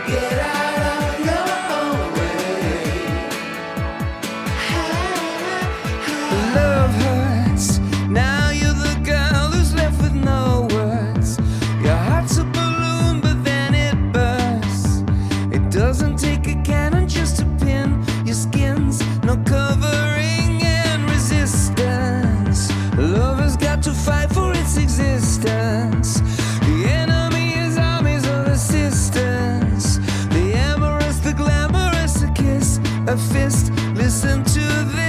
Get out of your way. Love hurts. Now you're the girl who's left with no words. Your heart's a balloon, but then it bursts. It doesn't take a cannon just to pin your skin's no covering and resistance. Love has got to fight for its existence. The enemy is armies of assistance. The amorous, the glamorous, a kiss, a fist. Listen to this.